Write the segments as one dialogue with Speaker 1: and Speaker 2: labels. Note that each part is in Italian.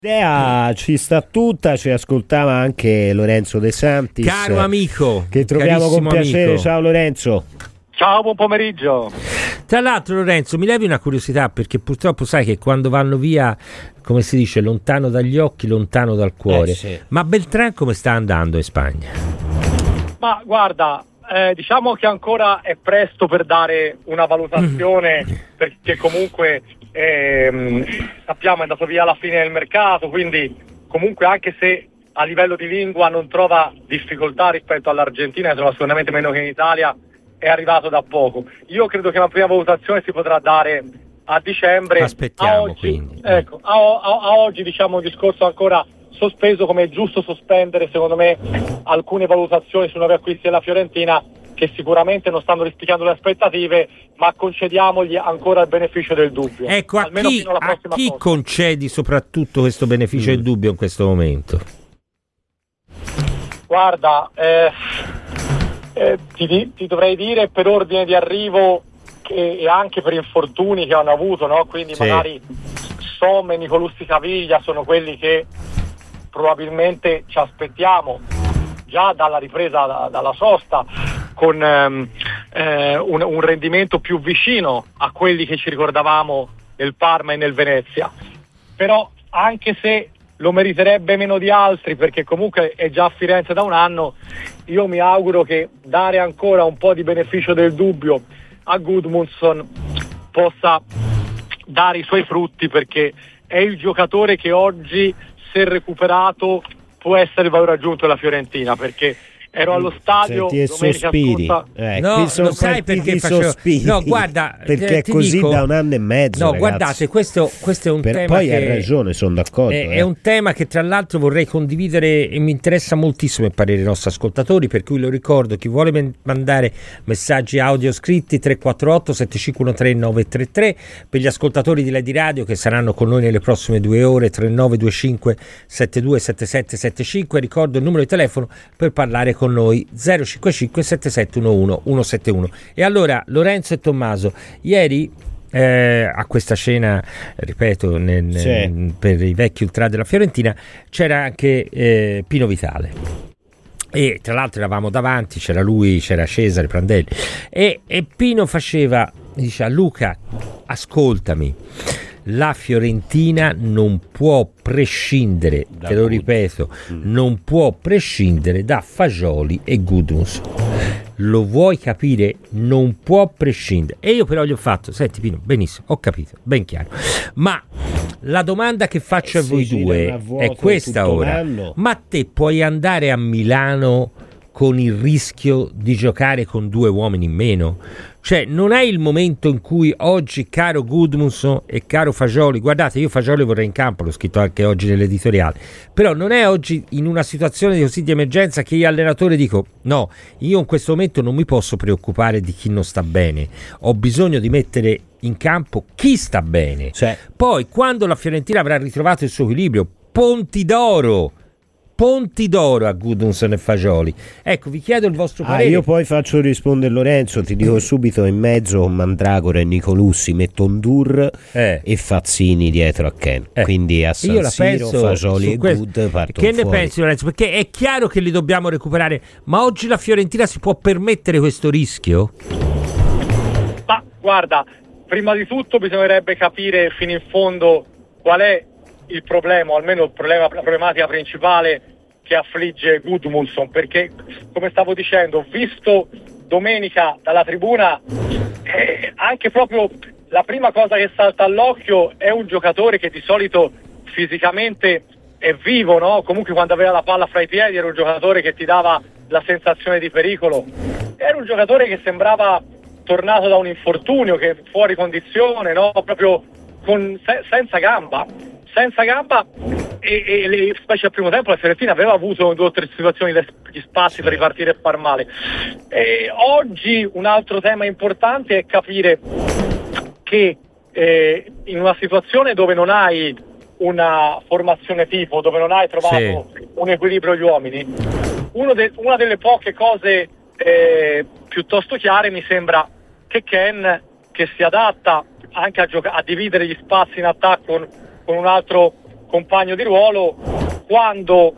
Speaker 1: L'idea ci sta tutta, ci ascoltava anche Lorenzo De Santis,
Speaker 2: caro amico,
Speaker 1: che troviamo con piacere.
Speaker 2: Amico.
Speaker 1: Ciao Lorenzo.
Speaker 3: Ciao, buon pomeriggio.
Speaker 2: Tra l'altro, Lorenzo, mi levi una curiosità, perché purtroppo sai che quando vanno via, come si dice, lontano dagli occhi, lontano dal cuore.
Speaker 1: Sì.
Speaker 2: Ma Beltrán come sta andando in Spagna?
Speaker 3: Ma guarda, diciamo che ancora è presto per dare una valutazione, perché comunque sappiamo è andato via alla fine del mercato, quindi comunque anche se a livello di lingua non trova difficoltà rispetto all'Argentina, che trova sicuramente meno che in Italia, è arrivato da poco. Io credo che la prima valutazione si potrà dare a dicembre.
Speaker 2: Aspettiamo,
Speaker 3: a oggi,
Speaker 2: quindi.
Speaker 3: Ecco, a oggi diciamo un discorso ancora sospeso, come è giusto sospendere secondo me alcune valutazioni sui nuovi acquisti della Fiorentina, che sicuramente non stanno rispecchiando le aspettative, ma concediamogli ancora il beneficio del dubbio.
Speaker 2: Ecco, a
Speaker 3: almeno
Speaker 2: chi,
Speaker 3: fino alla
Speaker 2: a
Speaker 3: prossima
Speaker 2: chi
Speaker 3: cosa.
Speaker 2: concedi soprattutto questo beneficio del dubbio in questo momento?
Speaker 3: Guarda, ti dovrei dire per ordine di arrivo e anche per infortuni che hanno avuto, no? Quindi
Speaker 2: Sì.
Speaker 3: magari Somme e Nicolussi Caviglia sono quelli che probabilmente ci aspettiamo già dalla ripresa dalla sosta, con un rendimento più vicino a quelli che ci ricordavamo nel Parma e nel Venezia. Però anche se lo meriterebbe meno di altri, perché comunque è già a Firenze da un anno, io mi auguro che dare ancora un po' di beneficio del dubbio a Gudmundsson possa dare i suoi frutti, perché è il giocatore che oggi, se recuperato, può essere il valore aggiunto della Fiorentina, perché ero allo stadio
Speaker 1: Senti, e
Speaker 3: domenica
Speaker 1: sospiri.
Speaker 3: scorsa.
Speaker 2: No,
Speaker 1: Qui sono
Speaker 2: lo sai
Speaker 1: partiti
Speaker 2: perché
Speaker 1: i
Speaker 2: facevo...
Speaker 1: sospiri.
Speaker 2: No, guarda,
Speaker 1: perché è
Speaker 2: ti
Speaker 1: così
Speaker 2: dico...
Speaker 1: da un anno e mezzo.
Speaker 2: No,
Speaker 1: ragazzi.
Speaker 2: guardate, questo è un tema
Speaker 1: poi
Speaker 2: che...
Speaker 1: hai ragione, sono d'accordo.
Speaker 2: È un tema che tra l'altro vorrei condividere e mi interessa moltissimo il parere dei nostri ascoltatori, per cui lo ricordo: chi vuole mandare messaggi audio scritti 348 7513 933, per gli ascoltatori di Lady Radio che saranno con noi nelle prossime 2 ore 3925 727775, ricordo il numero di telefono per parlare con noi 055 7711 171. E allora, Lorenzo e Tommaso, ieri a questa cena, ripeto, per i vecchi ultra della Fiorentina c'era anche Pino Vitale, e tra l'altro eravamo davanti, c'era lui, c'era Cesare Prandelli, e Pino dice a Luca: ascoltami, la Fiorentina non può prescindere, te lo ripeto, non può prescindere da Fagioli e Gudmundsson. Lo vuoi capire? Non può prescindere. E io però gli ho fatto: senti Pino, benissimo, ho capito, ben chiaro, ma la domanda che faccio a voi due è questa ora: ma te puoi andare a Milano con il rischio di giocare con 2 uomini in meno? Cioè, non è il momento in cui oggi, caro Gudmundsson e caro Fagioli, guardate, io Fagioli vorrei in campo, l'ho scritto anche oggi nell'editoriale, però non è oggi in una situazione così di emergenza che io allenatore dico: no, io in questo momento non mi posso preoccupare di chi non sta bene, ho bisogno di mettere in campo chi sta bene.
Speaker 1: Cioè,
Speaker 2: poi quando la Fiorentina avrà ritrovato il suo equilibrio, ponti d'oro a Gudmundsson e Fagioli. Ecco, vi chiedo il vostro parere.
Speaker 1: Io poi faccio rispondere Lorenzo, ti dico subito: in mezzo con Mandragora e Nicolussi metto Ndur e Fazzini dietro a Ken, quindi a San Siro Fagioli e Gud partono
Speaker 2: Che ne
Speaker 1: fuori.
Speaker 2: pensi, Lorenzo? Perché è chiaro che li dobbiamo recuperare, ma oggi la Fiorentina si può permettere questo rischio?
Speaker 3: Ma guarda, prima di tutto bisognerebbe capire fino in fondo qual è il problema, o almeno la problematica principale che affligge Gudmundsson, perché, come stavo dicendo, visto domenica dalla tribuna, anche proprio la prima cosa che salta all'occhio è un giocatore che di solito fisicamente è vivo, no? Comunque quando aveva la palla fra i piedi era un giocatore che ti dava la sensazione di pericolo, era un giocatore che sembrava tornato da un infortunio, che fuori condizione, no? Proprio senza gamba, e specie al primo tempo la Fiorentina aveva avuto 2 o 3 situazioni di spazi per ripartire e far male. Oggi un altro tema importante è capire che in una situazione dove non hai una formazione tipo, dove non hai trovato un equilibrio agli uomini, una delle poche cose piuttosto chiare mi sembra che Ken, che si adatta anche a dividere gli spazi in attacco con un altro compagno di ruolo, quando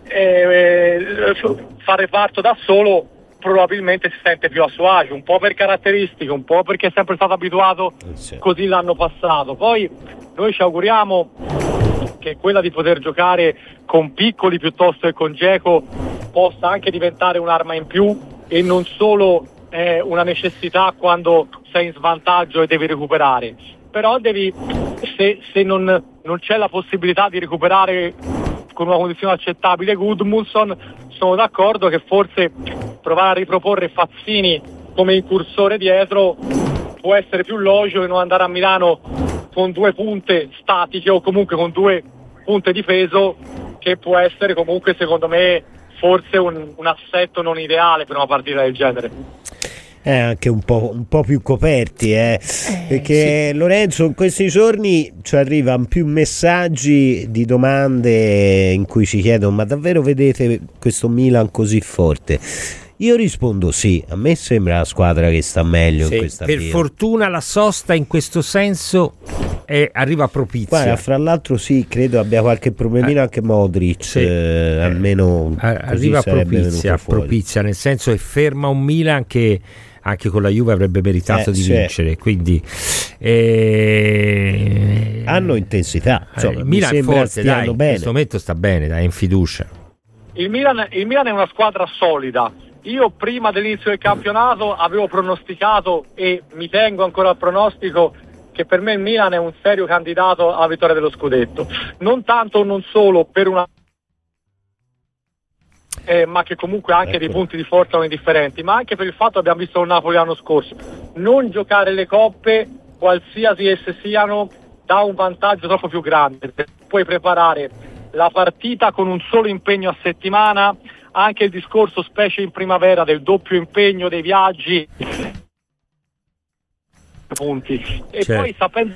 Speaker 3: fa reparto da solo probabilmente si sente più a suo agio, un po' per caratteristiche, un po' perché è sempre stato abituato così l'anno passato. Poi noi ci auguriamo che quella di poter giocare con Piccoli piuttosto che con Dzeko possa anche diventare un'arma in più e non solo una necessità quando sei in svantaggio e devi recuperare. Però se non c'è la possibilità di recuperare con una condizione accettabile Gudmundsson, sono d'accordo che forse provare a riproporre Fazzini come incursore dietro può essere più logico che non andare a Milano con 2 punte statiche o comunque con 2 punte di peso, che può essere comunque secondo me forse un assetto non ideale per una partita del genere.
Speaker 1: Anche un po' più coperti, perché sì. Lorenzo, in questi giorni ci arrivano più messaggi di domande in cui ci chiedono: ma davvero vedete questo Milan così forte? Io rispondo sì, a me sembra la squadra che sta meglio in questa
Speaker 2: per via. Fortuna la sosta in questo senso arriva propizia.
Speaker 1: Guarda, fra l'altro sì, credo abbia qualche problemino anche Modric, almeno
Speaker 2: arriva propizia, nel senso che ferma un Milan che anche con la Juve avrebbe meritato di vincere, quindi
Speaker 1: hanno intensità,
Speaker 2: il Milan è forte, dai, in questo momento sta bene, dai, in fiducia.
Speaker 3: Il Milan è una squadra solida. Io prima dell'inizio del campionato avevo pronosticato, e mi tengo ancora al pronostico, che per me il Milan è un serio candidato alla vittoria dello scudetto, non tanto, non solo per una ma che comunque anche dei punti di forza sono indifferenti, ma anche per il fatto che abbiamo visto il Napoli l'anno scorso non giocare le coppe, qualsiasi esse siano, dà un vantaggio troppo più grande. Puoi preparare la partita con un solo impegno a settimana, anche il discorso specie in primavera del doppio impegno dei viaggi, punti, e poi sapendo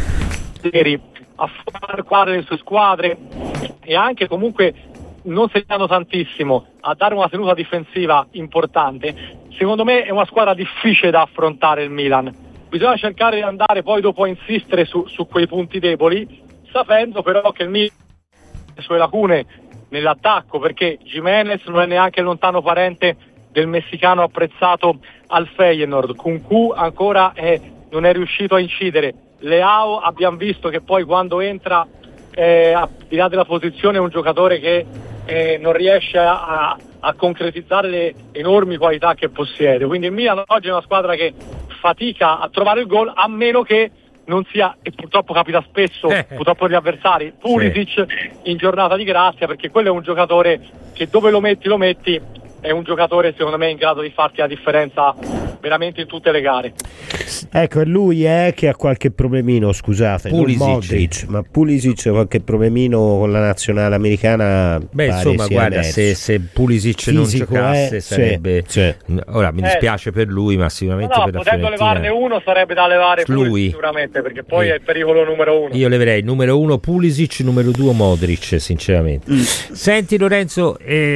Speaker 3: a fare quadre le sue squadre e anche comunque non segnando tantissimo, a dare una tenuta difensiva importante. Secondo me è una squadra difficile da affrontare il Milan, bisogna cercare di andare poi dopo a insistere su quei punti deboli, sapendo però che il Milan ha le sue lacune nell'attacco, perché Gimenez non è neanche lontano parente del messicano apprezzato al Feyenoord, Kunku ancora non è riuscito a incidere, Leao abbiamo visto che poi quando entra al di là della posizione è un giocatore che non riesce a concretizzare le enormi qualità che possiede, quindi il Milan oggi è una squadra che fatica a trovare il gol, a meno che non sia, e purtroppo capita spesso, purtroppo gli avversari, Pulisic in giornata di grazia, perché quello è un giocatore che dove lo metti, è un giocatore secondo me in grado di farti la differenza veramente in tutte le gare.
Speaker 1: Ecco, è lui che ha qualche problemino, scusate, Pulisic. Non Modric, ma Pulisic ha qualche problemino con la nazionale americana.
Speaker 2: Beh, insomma, guarda, se Pulisic fisico, non giocasse sarebbe ora mi dispiace per lui, ma sicuramente per la
Speaker 3: potendo levarne uno sarebbe da levare lui sicuramente, perché poi è il pericolo numero uno.
Speaker 2: Io leverei numero 1 Pulisic, numero 2 Modric, sinceramente. Senti Lorenzo,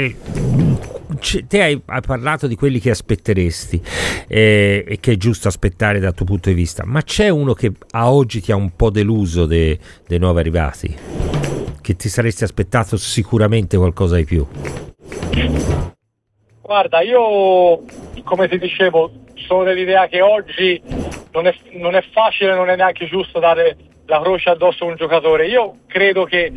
Speaker 2: te hai parlato di quelli che aspetteresti e che è giusto aspettare dal tuo punto di vista, ma c'è uno che a oggi ti ha un po' deluso dei nuovi arrivati, che ti saresti aspettato sicuramente qualcosa di più?
Speaker 3: Guarda, io come ti dicevo sono dell'idea che oggi non è facile, non è neanche giusto dare la croce addosso a un giocatore. Io credo che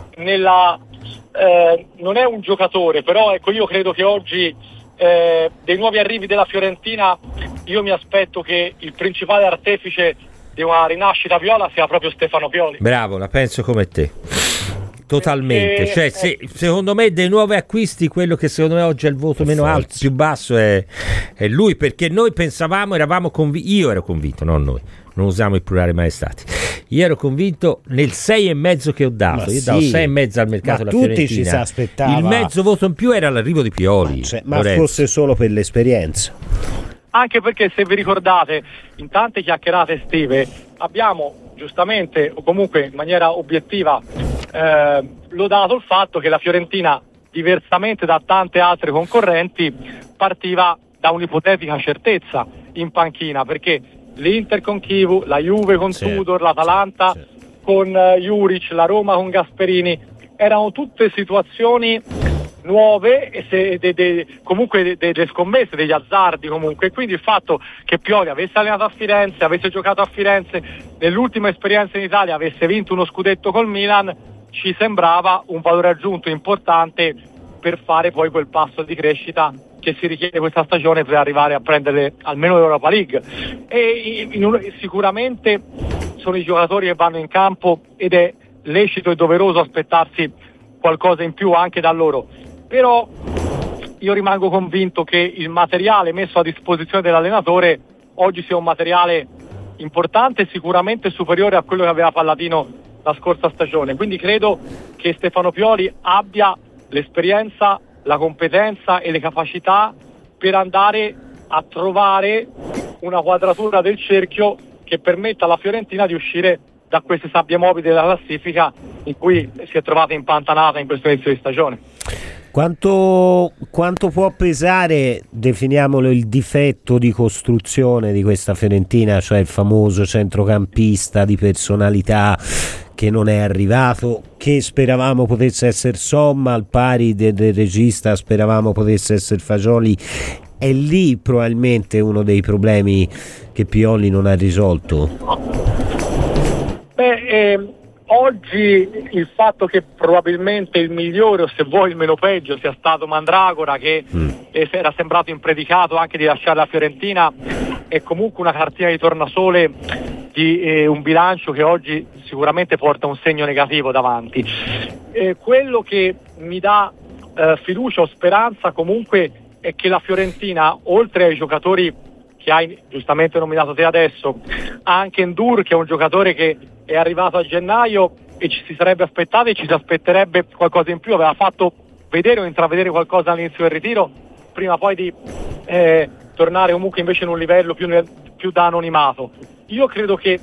Speaker 3: non è un giocatore, però ecco, io credo che oggi dei nuovi arrivi della Fiorentina io mi aspetto che il principale artefice di una rinascita viola sia proprio Stefano Pioli.
Speaker 2: Bravo, la penso come te totalmente, secondo me dei nuovi acquisti quello che secondo me oggi è il voto meno alto, più basso è lui, perché noi pensavamo, io ero convinto, non noi, non usiamo il plurale maestati, io ero convinto nel 6,5 che ho dato, io davo 6,5 al mercato della Fiorentina,
Speaker 1: tutti ci si aspettava
Speaker 2: il mezzo voto in più era l'arrivo di Pioli,
Speaker 1: ma fosse solo per l'esperienza,
Speaker 3: anche perché se vi ricordate in tante chiacchierate estive abbiamo giustamente o comunque in maniera obiettiva lodato il fatto che la Fiorentina, diversamente da tante altre concorrenti, partiva da un'ipotetica certezza in panchina, perché l'Inter con Chivu, la Juve con Tudor, l'Atalanta con Juric, la Roma con Gasperini, erano tutte situazioni nuove e comunque delle scommesse, degli azzardi comunque. Quindi il fatto che Pioli avesse allenato a Firenze, avesse giocato a Firenze, nell'ultima esperienza in Italia avesse vinto uno scudetto col Milan, ci sembrava un valore aggiunto importante per fare poi quel passo di crescita che si richiede questa stagione per arrivare a prendere almeno l'Europa League. E sicuramente sono i giocatori che vanno in campo ed è lecito e doveroso aspettarsi qualcosa in più anche da loro, però io rimango convinto che il materiale messo a disposizione dell'allenatore oggi sia un materiale importante e sicuramente superiore a quello che aveva Palladino la scorsa stagione, quindi credo che Stefano Pioli abbia l'esperienza, la competenza e le capacità per andare a trovare una quadratura del cerchio che permetta alla Fiorentina di uscire da queste sabbie mobili della classifica in cui si è trovata impantanata in questo inizio di stagione.
Speaker 1: Quanto può pesare, definiamolo, il difetto di costruzione di questa Fiorentina, cioè il famoso centrocampista di personalità che non è arrivato, che speravamo potesse essere Somma al pari del regista, speravamo potesse essere Fagioli? È lì probabilmente uno dei problemi che Pioli non ha risolto.
Speaker 3: Oggi il fatto che probabilmente il migliore, o se vuoi il meno peggio, sia stato Mandragora, che era sembrato impredicato anche di lasciare la Fiorentina, è comunque una cartina di tornasole di un bilancio che oggi sicuramente porta un segno negativo davanti. Quello che mi dà fiducia o speranza comunque è che la Fiorentina, oltre ai giocatori che hai giustamente nominato te adesso, ha anche Ndur, che è un giocatore che è arrivato a gennaio e ci si sarebbe aspettato e ci si aspetterebbe qualcosa in più, aveva fatto vedere o intravedere qualcosa all'inizio del ritiro, prima poi di tornare comunque invece in un livello più da anonimato. Io credo che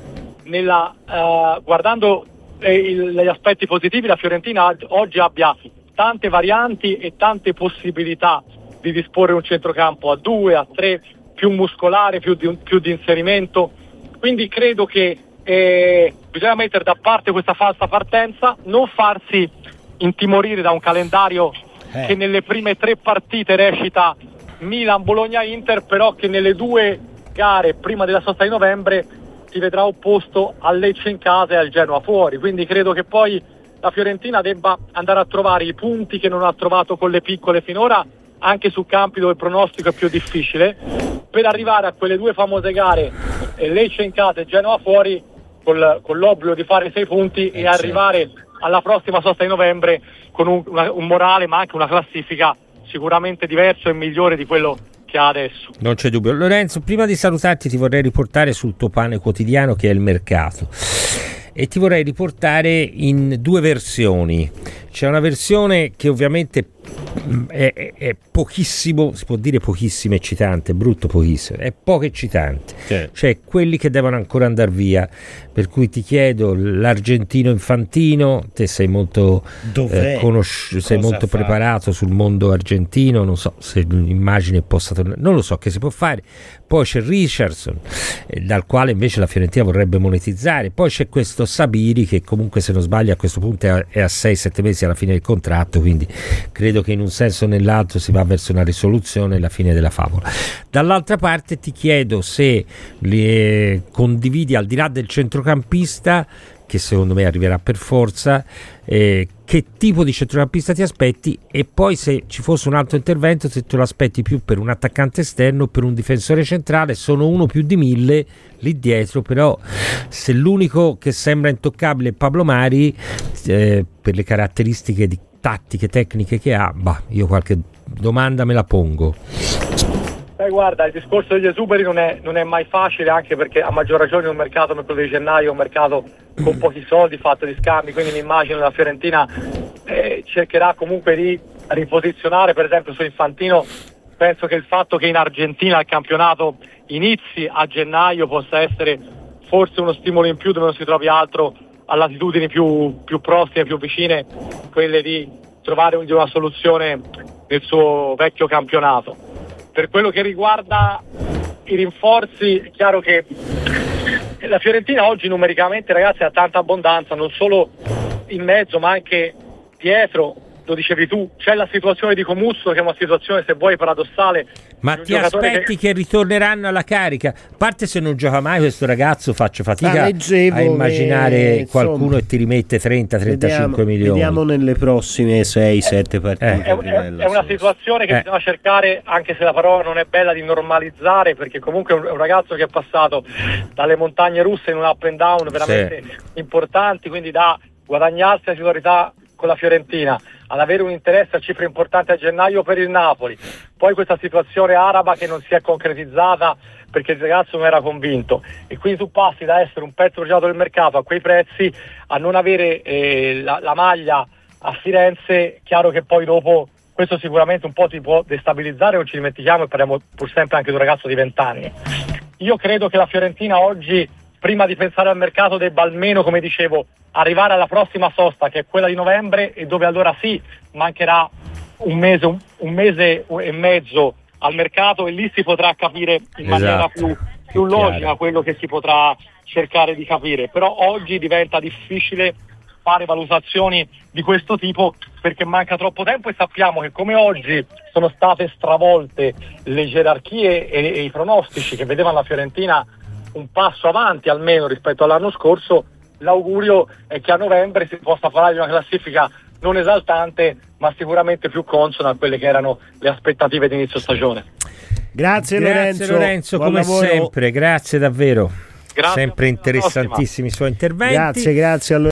Speaker 3: guardando gli aspetti positivi, la Fiorentina oggi abbia tante varianti e tante possibilità di disporre un centrocampo a 2, a 3, più muscolare, più di inserimento, quindi credo che bisogna mettere da parte questa falsa partenza, non farsi intimorire da un calendario che nelle prime 3 partite recita Milan, Bologna, Inter, però che nelle 2 gare prima della sosta di novembre si vedrà opposto al Lecce in casa e al Genoa fuori, quindi credo che poi la Fiorentina debba andare a trovare i punti che non ha trovato con le piccole finora, anche su campi dove il pronostico è più difficile, per arrivare a quelle 2 famose gare, Lecce in casa e Genoa fuori, con l'obbligo di fare 6 punti e arrivare alla prossima sosta di novembre con un morale ma anche una classifica sicuramente diverso e migliore di quello che ha adesso.
Speaker 2: Non c'è dubbio. Lorenzo, prima di salutarti ti vorrei riportare sul tuo pane quotidiano, che è il mercato, e ti vorrei riportare in 2 versioni. C'è una versione che ovviamente è pochissimo, si può dire pochissimo eccitante, brutto pochissimo, è poco eccitante, cioè quelli che devono ancora andare via, per cui ti chiedo l'argentino Infantino, te sei molto sei molto preparato sul mondo argentino, non so se l'immagine possa tornare, non lo so che si può fare. Poi c'è Richardson, dal quale invece la Fiorentina vorrebbe monetizzare, poi c'è questo Sabiri che comunque, se non sbaglio, a questo punto è a 6-7 mesi alla fine del contratto, quindi credo che in un senso o nell'altro si va verso una risoluzione e la fine della favola. Dall'altra parte ti chiedo se condividi, al di là del centrocampista, che secondo me arriverà per forza, che tipo di centrocampista ti aspetti, e poi se ci fosse un altro intervento, se te lo aspetti più per un attaccante esterno o per un difensore centrale. Sono uno più di 1000 lì dietro, però se l'unico che sembra intoccabile è Pablo Mari, per le caratteristiche di tattiche, tecniche che ha, io qualche domanda me la pongo.
Speaker 3: Guarda, il discorso degli esuberi non è mai facile, anche perché a maggior ragione un mercato come quello di gennaio è un mercato con pochi soldi, fatto di scambi, quindi mi immagino la Fiorentina cercherà comunque di riposizionare, per esempio su Infantino. Penso che il fatto che in Argentina il campionato inizi a gennaio possa essere forse uno stimolo in più, dove non si trovi altro a latitudini più prossime, più vicine, quelle di trovare una soluzione nel suo vecchio campionato. Per quello che riguarda i rinforzi, è chiaro che la Fiorentina oggi numericamente, ragazzi, ha tanta abbondanza, non solo in mezzo ma anche dietro. Lo dicevi tu, c'è la situazione di Comusso, che è una situazione, se vuoi, paradossale.
Speaker 2: Ma ti aspetti che ritorneranno alla carica? A parte, se non gioca mai questo ragazzo, faccio fatica a immaginare qualcuno che ti rimette 30-35 milioni.
Speaker 1: Vediamo nelle prossime 6-7 partite.
Speaker 3: È una situazione che bisogna cercare, anche se la parola non è bella, di normalizzare, perché comunque è un ragazzo che è passato dalle montagne russe in un up and down veramente importanti, quindi da guadagnarsi la titolarità con la Fiorentina ad avere un interesse a cifre importanti a gennaio per il Napoli, poi questa situazione araba che non si è concretizzata perché il ragazzo non era convinto, e quindi tu passi da essere un pezzo privilegiato del mercato a quei prezzi a non avere la maglia a Firenze. Chiaro che poi dopo questo sicuramente un po' ti può destabilizzare, non ci dimentichiamo, e parliamo pur sempre anche di un ragazzo di 20 anni. Io credo che la Fiorentina oggi, prima di pensare al mercato, debba almeno, come dicevo, arrivare alla prossima sosta, che è quella di novembre, e dove allora sì, mancherà un mese e mezzo al mercato, e lì si potrà capire in maniera più logica quello che si potrà cercare di capire. Però oggi diventa difficile fare valutazioni di questo tipo perché manca troppo tempo, e sappiamo che come oggi sono state stravolte le gerarchie e i pronostici che vedevano la Fiorentina un passo avanti almeno rispetto all'anno scorso, l'augurio è che a novembre si possa parlare di una classifica non esaltante ma sicuramente più consona a quelle che erano le aspettative di inizio stagione.
Speaker 1: Grazie Lorenzo,
Speaker 2: come
Speaker 1: lavoro.
Speaker 2: Sempre, grazie davvero.
Speaker 3: Grazie,
Speaker 2: sempre interessantissimi i suoi interventi.
Speaker 1: Grazie